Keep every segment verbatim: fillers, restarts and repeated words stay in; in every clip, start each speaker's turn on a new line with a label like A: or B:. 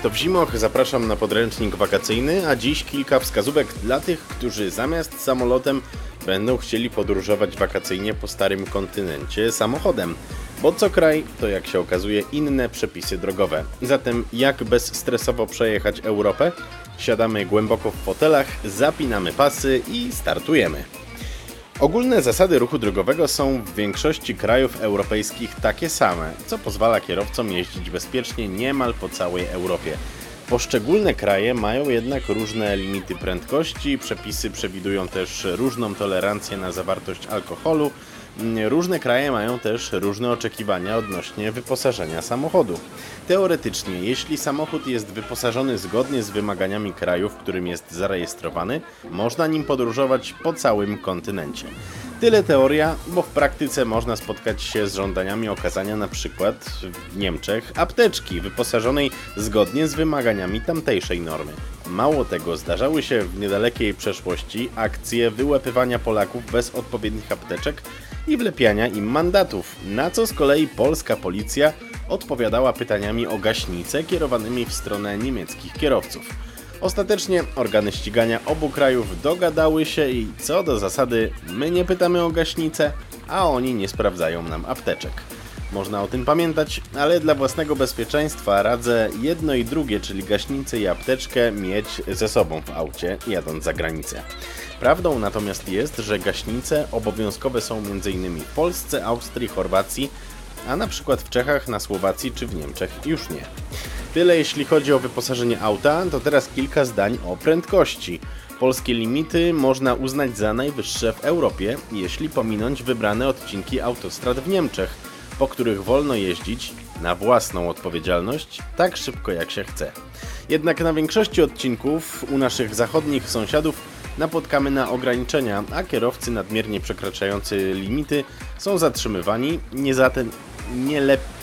A: Krzysztof Zimoch, zapraszam na podręcznik wakacyjny, a dziś kilka wskazówek dla tych, którzy zamiast samolotem będą chcieli podróżować wakacyjnie po starym kontynencie samochodem. Bo co kraj to, jak się okazuje, inne przepisy drogowe. Zatem jak bezstresowo przejechać Europę? Siadamy głęboko w fotelach, zapinamy pasy i startujemy. Ogólne zasady ruchu drogowego są w większości krajów europejskich takie same, co pozwala kierowcom jeździć bezpiecznie niemal po całej Europie. Poszczególne kraje mają jednak różne limity prędkości, przepisy przewidują też różną tolerancję na zawartość alkoholu. Różne kraje mają też różne oczekiwania odnośnie wyposażenia samochodu. Teoretycznie, jeśli samochód jest wyposażony zgodnie z wymaganiami kraju, w którym jest zarejestrowany, można nim podróżować po całym kontynencie. Tyle teoria, bo w praktyce można spotkać się z żądaniami okazania na przykład w Niemczech apteczki wyposażonej zgodnie z wymaganiami tamtejszej normy. Mało tego, zdarzały się w niedalekiej przeszłości akcje wyłapywania Polaków bez odpowiednich apteczek i wlepiania im mandatów, na co z kolei polska policja odpowiadała pytaniami o gaśnice kierowanymi w stronę niemieckich kierowców. Ostatecznie organy ścigania obu krajów dogadały się i co do zasady my nie pytamy o gaśnicę, a oni nie sprawdzają nam apteczek. Można o tym pamiętać, ale dla własnego bezpieczeństwa radzę jedno i drugie, czyli gaśnicę i apteczkę, mieć ze sobą w aucie, jadąc za granicę. Prawdą natomiast jest, że gaśnice obowiązkowe są m.in. w Polsce, Austrii, Chorwacji, a na przykład w Czechach, na Słowacji czy w Niemczech już nie. Tyle jeśli chodzi o wyposażenie auta, to teraz kilka zdań o prędkości. Polskie limity można uznać za najwyższe w Europie, jeśli pominąć wybrane odcinki autostrad w Niemczech, po których wolno jeździć na własną odpowiedzialność tak szybko jak się chce. Jednak na większości odcinków u naszych zachodnich sąsiadów napotkamy na ograniczenia, a kierowcy nadmiernie przekraczający limity są zatrzymywani, nie zatem nie lepiej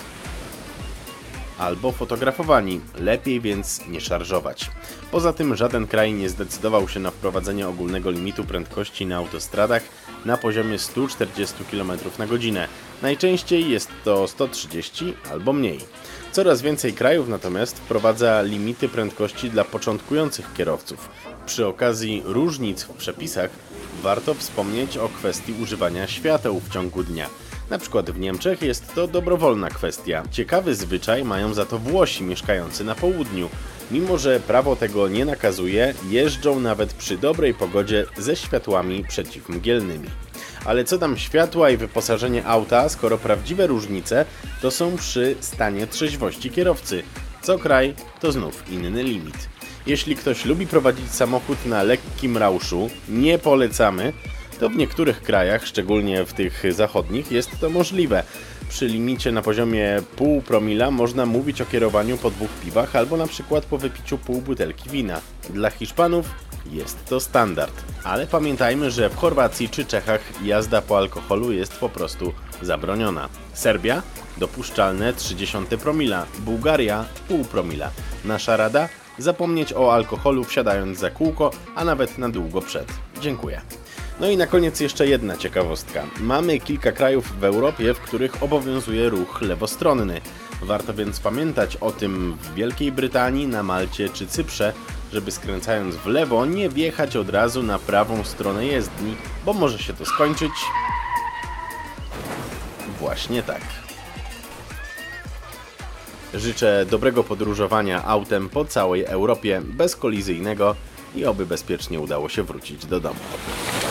A: albo fotografowani, lepiej więc nie szarżować. Poza tym żaden kraj nie zdecydował się na wprowadzenie ogólnego limitu prędkości na autostradach na poziomie sto czterdzieści kilometrów na godzinę. Najczęściej jest to sto trzydzieści albo mniej. Coraz więcej krajów natomiast wprowadza limity prędkości dla początkujących kierowców. Przy okazji różnic w przepisach warto wspomnieć o kwestii używania świateł w ciągu dnia. Na przykład w Niemczech jest to dobrowolna kwestia. Ciekawy zwyczaj mają za to Włosi mieszkający na południu. Mimo że prawo tego nie nakazuje, jeżdżą nawet przy dobrej pogodzie ze światłami przeciwmgielnymi. Ale co tam światła i wyposażenie auta, skoro prawdziwe różnice to są przy stanie trzeźwości kierowcy. Co kraj to znów inny limit. Jeśli ktoś lubi prowadzić samochód na lekkim rauszu, nie polecamy, to w niektórych krajach, szczególnie w tych zachodnich, jest to możliwe. Przy limicie na poziomie pół promila można mówić o kierowaniu po dwóch piwach albo na przykład po wypiciu pół butelki wina. Dla Hiszpanów jest to standard, ale pamiętajmy, że w Chorwacji czy Czechach jazda po alkoholu jest po prostu zabroniona. Serbia? Dopuszczalne trzydzieści promila, Bułgaria pół promila. Nasza rada? Zapomnieć o alkoholu wsiadając za kółko, a nawet na długo przed. Dziękuję. No i na koniec jeszcze jedna ciekawostka. Mamy kilka krajów w Europie, w których obowiązuje ruch lewostronny. Warto więc pamiętać o tym w Wielkiej Brytanii, na Malcie czy Cyprze, żeby skręcając w lewo nie wjechać od razu na prawą stronę jezdni, bo może się to skończyć właśnie tak. Życzę dobrego podróżowania autem po całej Europie, bezkolizyjnego i oby bezpiecznie udało się wrócić do domu.